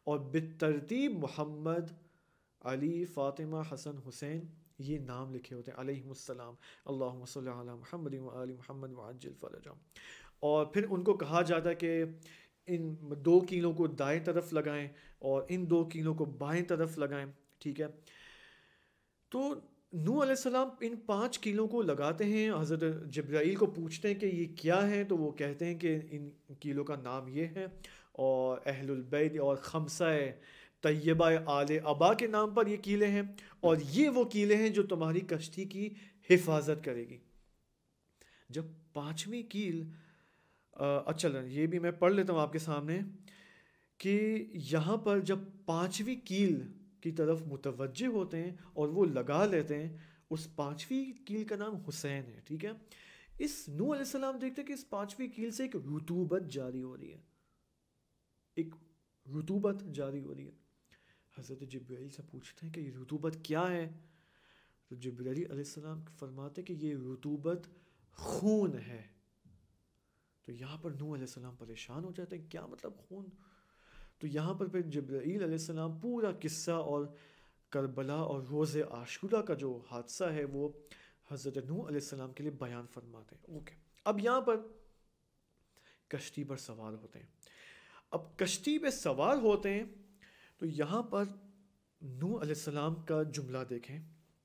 اور بالترتیب محمد، علی، فاطمہ، حسن، حسین یہ نام لکھے ہوتے ہیں علیہم السلام، اللہم صلی علی محمد و آل محمد وعجل فرجہم. اور پھر ان کو کہا جاتا ہے کہ ان دو کیلوں کو دائیں طرف لگائیں اور ان دو کیلوں کو بائیں طرف لگائیں. ٹھیک ہے، تو نوح علیہ السلام ان پانچ کیلوں کو لگاتے ہیں، حضرت جبرائیل کو پوچھتے ہیں کہ یہ کیا ہے، تو وہ کہتے ہیں کہ ان کیلوں کا نام یہ ہے، اور اہل البیت اور خمسہ طیبہ آل ابا کے نام پر یہ کیلے ہیں، اور یہ وہ کیلے ہیں جو تمہاری کشتی کی حفاظت کرے گی. جب پانچویں کیل، اچھا یہ بھی میں پڑھ لیتا ہوں آپ کے سامنے کہ یہاں پر جب پانچویں کیل کی طرف متوجہ ہوتے ہیں اور وہ لگا لیتے ہیں، اس پانچویں کیل کا نام حسین ہے. ٹھیک ہے، اس نوح علیہ السلام دیکھتے ہیں کہ اس پانچویں کیل سے ایک رطوبت جاری ہو رہی ہے، ایک رطوبت جاری ہو رہی ہے. حضرت جبرائیل سے پوچھتے ہیں کہ یہ رطوبت کیا ہے، تو جبرائیل علیہ السلام فرماتے ہیں کہ یہ رطوبت خون ہے. تو یہاں پر نوح علیہ السلام پریشان ہو جاتے ہیں، کیا مطلب خون؟ تو یہاں پر پھر جبرائیل علیہ السلام پورا قصہ اور کربلا اور روز عاشورہ کا جو حادثہ ہے وہ حضرت نوح علیہ السلام کے لیے بیان فرماتے ہیں. اوکے، اب یہاں پر کشتی پر سوار ہوتے ہیں. اب کشتی پہ سوار ہوتے ہیں تو یہاں پر نوح علیہ السلام کا جملہ دیکھیں.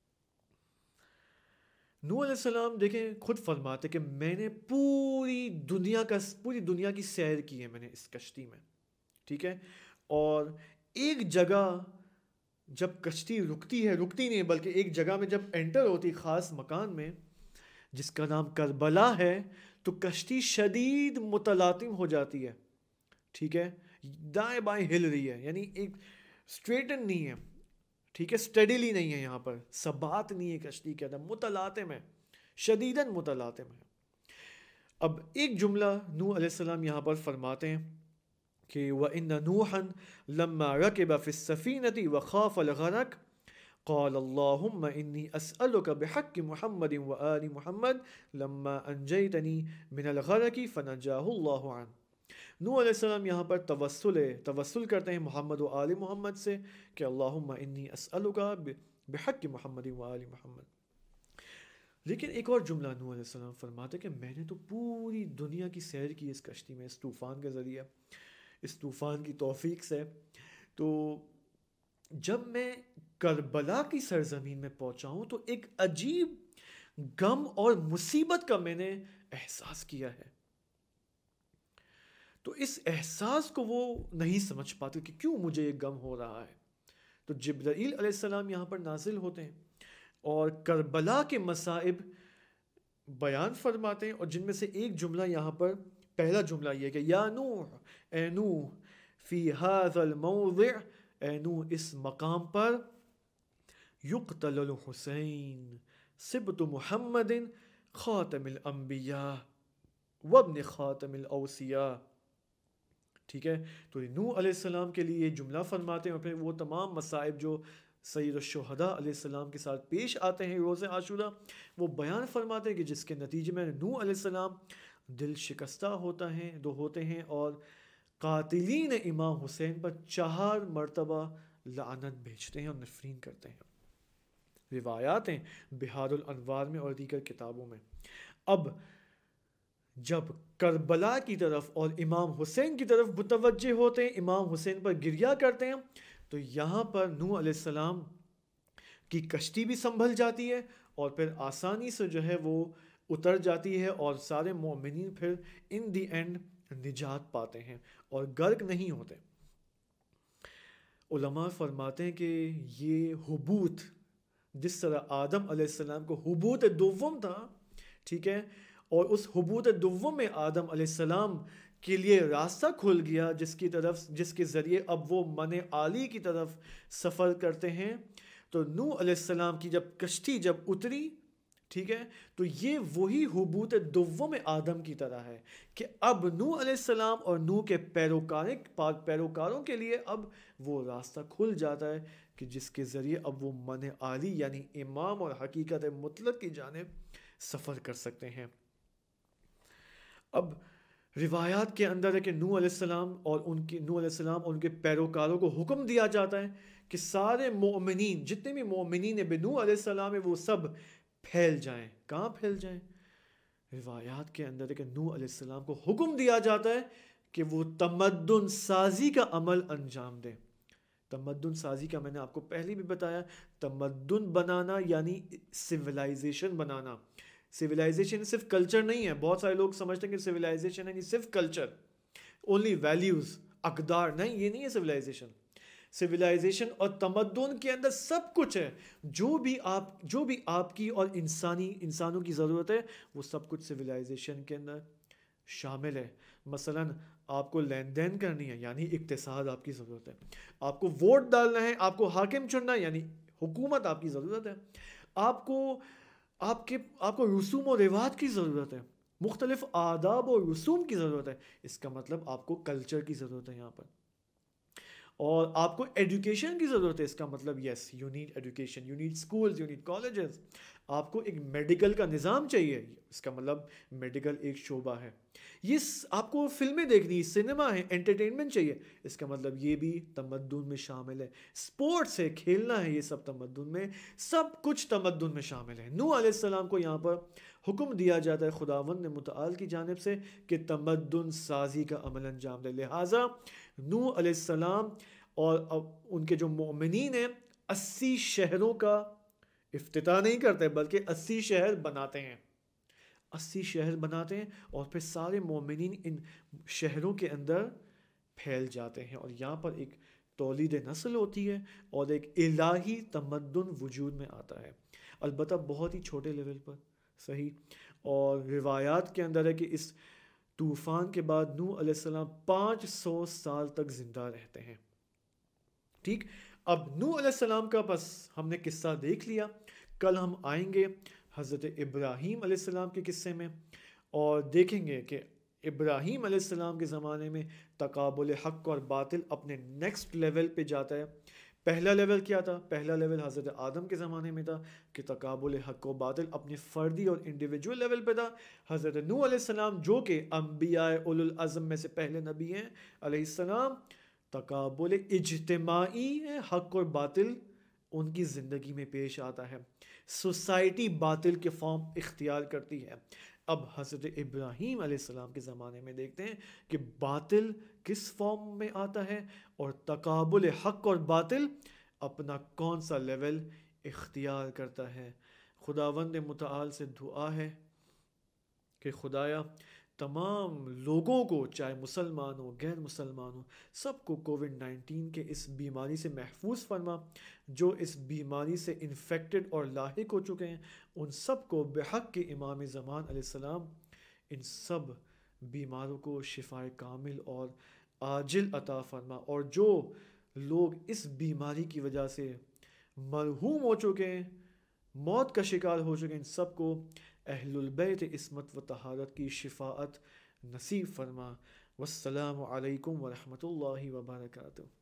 نوح علیہ السلام دیکھیں خود فرماتے کہ میں نے پوری دنیا کا پوری دنیا کی سیر کی ہے میں نے اس کشتی میں. ٹھیک ہے، اور ایک جگہ جب کشتی رکتی ہے، رکتی نہیں بلکہ ایک جگہ میں جب انٹر ہوتی خاص مکان میں جس کا نام کربلا ہے، تو کشتی شدید متلاطم ہو جاتی ہے. ٹھیک ہے، دائیں بائیں ہل رہی ہے، یعنی ایک اسٹریٹن نہیں ہے. ٹھیک ہے، اسٹڈیلی نہیں ہے، یہاں پر ثبات نہیں ہے کشتی کے اندر، متلاطم ہے، شدیداً متلاطم ہے. اب ایک جملہ نوح علیہ السلام یہاں پر فرماتے ہیں کہ وَإِنَّ نُوحًا لَمَّا رَكِبَ فِي السَّفِينَةِ وَخَافَ الْغَرَقَ قَالَ اللَّهُمَّ إِنِّي أَسْأَلُكَ بِحَقِّ مُحَمَّدٍ وَآلِ مُحَمَّدٍ لَمَّا أَنْجَيْتَنِي مِنَ الْغَرَقِ فَنَجَّاهُ اللَّهُ عَنْهُ. نوح علیہ السلام یہاں پر توسل ہے توسل کرتے ہیں محمد و آل محمد سے کہ اللہم انی اسألک بحق محمد و آل محمد. لیکن ایک اور جملہ نوح علیہ السلام فرماتے کہ میں نے تو پوری دنیا کی سیر کی اس کشتی میں، اس طوفان کے ذریعے، اس طوفان کی توفیق سے. تو جب میں کربلا کی سرزمین میں پہنچا ہوں تو ایک عجیب غم اور مصیبت کا میں نے احساس کیا ہے. تو اس احساس کو وہ نہیں سمجھ پاتے کہ کیوں مجھے یہ غم ہو رہا ہے. تو جبرائیل علیہ السلام یہاں پر نازل ہوتے ہیں اور کربلا کے مصائب بیان فرماتے ہیں، اور جن میں سے ایک جملہ یہاں پر، پہلا جملہ یہ کہ یا نوح، اے نوح، فی ھذا الموضع، اے نوح اس مقام پر، یقتل الحسین سبط محمد خاتم الانبیاء وابن خاتم الاوصیاء. ٹھیک ہے، تو نوح علیہ السلام کے لیے یہ جملہ فرماتے ہیں، اور پھر وہ تمام مصائب جو سید الشہداء علیہ السلام کے ساتھ پیش آتے ہیں روز عاشورہ، وہ بیان فرماتے ہیں کہ جس کے نتیجے میں نوح علیہ السلام دل شکستہ ہوتا ہے دو ہوتے ہیں اور قاتلین امام حسین پر چار مرتبہ لعنت بھیجتے ہیں اور نفرین کرتے ہیں. روایات ہیں بہار الانوار میں اور دیگر کتابوں میں. اب جب کربلا کی طرف اور امام حسین کی طرف متوجہ ہوتے ہیں، امام حسین پر گریہ کرتے ہیں، تو یہاں پر نوح علیہ السلام کی کشتی بھی سنبھل جاتی ہے اور پھر آسانی سے جو ہے وہ اتر جاتی ہے، اور سارے مومنین پھر ان دی اینڈ نجات پاتے ہیں اور غرق نہیں ہوتے. علماء فرماتے ہیں کہ یہ حبوط، جس طرح آدم علیہ السلام کو حبوط دوم تھا، ٹھیک ہے، اور اس حبوط دوم میں آدم علیہ السلام کے لیے راستہ کھل گیا جس کی طرف جس کے ذریعے اب وہ من عالی کی طرف سفر کرتے ہیں. تو نوح علیہ السلام کی جب کشتی جب اتری، ٹھیک ہے، تو یہ وہی حبوط دوم آدم کی طرح ہے کہ اب نوح علیہ السلام اور نوح کے پیروکار پیروکاروں کے لیے اب وہ راستہ کھل جاتا ہے کہ جس کے ذریعے اب وہ من عالی یعنی امام اور حقیقت مطلق کی جانب سفر کر سکتے ہیں. اب روایات کے اندر ہے کہ نوح علیہ السلام اور ان کی نوح علیہ السلام اور ان کے پیروکاروں کو حکم دیا جاتا ہے کہ سارے مومنین، جتنے بھی مومنین بے نوح علیہ السلام ہیں، وہ سب پھیل جائیں۔ کہاں پھیل جائیں؟ روایات کے اندر ہے کہ نوح علیہ السلام کو حکم دیا جاتا ہے کہ وہ تمدن سازی کا عمل انجام دیں۔ تمدن سازی کا میں نے آپ کو پہلے بھی بتایا، تمدن بنانا یعنی سویلائزیشن بنانا۔ سویلائزیشن صرف کلچر نہیں ہے، بہت سارے لوگ سمجھتے ہیں کہ سویلائزیشن ہے صرف کلچر، اونلی ویلیوز، اقدار۔ نہیں، یہ نہیں ہے سویلائزیشن۔ سویلائزیشن اور تمدن کے اندر سب کچھ ہے، جو بھی آپ جو بھی آپ کی اور انسانی انسانوں کی ضرورت ہے وہ سب کچھ سویلائزیشن کے اندر شامل ہے۔ مثلا آپ کو لین دین کرنی ہے یعنی اقتصاد آپ کی ضرورت ہے، آپ کو ووٹ ڈالنا ہے، آپ کو حاکم چننا ہے یعنی حکومت آپ کی ضرورت ہے، آپ کو آپ کے آپ کو رسوم و رواج کی ضرورت ہے، مختلف آداب و رسوم کی ضرورت ہے، اس کا مطلب آپ کو کلچر کی ضرورت ہے یہاں پر، اور آپ کو ایڈوکیشن کی ضرورت ہے، اس کا مطلب yes you need education, you need schools, you need colleges, آپ کو ایک میڈیکل کا نظام چاہیے، اس کا مطلب میڈیکل ایک شعبہ ہے، یہ آپ کو فلمیں دیکھنی، سنیما ہے، انٹرٹینمنٹ چاہیے، اس کا مطلب یہ بھی تمدن میں شامل ہے، سپورٹس ہے، کھیلنا ہے، یہ سب تمدن میں، سب کچھ تمدن میں شامل ہے۔ نوح علیہ السلام کو یہاں پر حکم دیا جاتا ہے خداوند متعال کی جانب سے کہ تمدن سازی کا عمل انجام دے، لہٰذا نوح علیہ السلام اور ان کے جو مومنین ہیں اسی شہروں کا افتتاح نہیں کرتے بلکہ اسی شہر بناتے ہیں، اسی شہر بناتے ہیں اور پھر سارے مومنین ان شہروں کے اندر پھیل جاتے ہیں، اور یہاں پر ایک تولید نسل ہوتی ہے اور ایک الہی تمدن وجود میں آتا ہے، البتہ بہت ہی چھوٹے لیول پر، صحیح۔ اور روایات کے اندر ہے کہ اس طوفان کے بعد نوح علیہ السلام پانچ سو سال تک زندہ رہتے ہیں، ٹھیک۔ اب نوح علیہ السلام کا بس ہم نے قصہ دیکھ لیا، کل ہم آئیں گے حضرت ابراہیم علیہ السلام کے قصے میں اور دیکھیں گے کہ ابراہیم علیہ السلام کے زمانے میں تقابل حق اور باطل اپنے نیکسٹ لیول پہ جاتا ہے۔ پہلا لیول کیا تھا؟ پہلا لیول حضرت آدم کے زمانے میں تھا کہ تقابل حق و باطل اپنے فردی اور انڈیویجول لیول پہ تھا۔ حضرت نوح علیہ السلام جو کہ انبیاء اولو العزم میں سے پہلے نبی ہیں علیہ السلام، تقابل اجتماعی حق اور باطل ان کی زندگی میں پیش آتا ہے، سوسائٹی باطل کے فارم اختیار کرتی ہے۔ اب حضرت ابراہیم علیہ السلام کے زمانے میں دیکھتے ہیں کہ باطل کس فارم میں آتا ہے اور تقابل حق اور باطل اپنا کون سا لیول اختیار کرتا ہے۔ خداوند متعال سے دعا ہے کہ خدایا تمام لوگوں کو، چاہے مسلمان ہو غیر مسلمان ہو، سب کو کووڈ نائنٹین کے اس بیماری سے محفوظ فرما، جو اس بیماری سے انفیکٹڈ اور لاحق ہو چکے ہیں ان سب کو بحق کے امام زمان علیہ السلام ان سب بیماروں کو شفاء کامل اور عاجل عطا فرما، اور جو لوگ اس بیماری کی وجہ سے مرحوم ہو چکے ہیں، موت کا شکار ہو چکے ہیں، ان سب کو اہل البیت عصمت و طہارت کی شفاعت نصیب فرما۔ والسلام علیکم ورحمۃ اللہ وبرکاتہ۔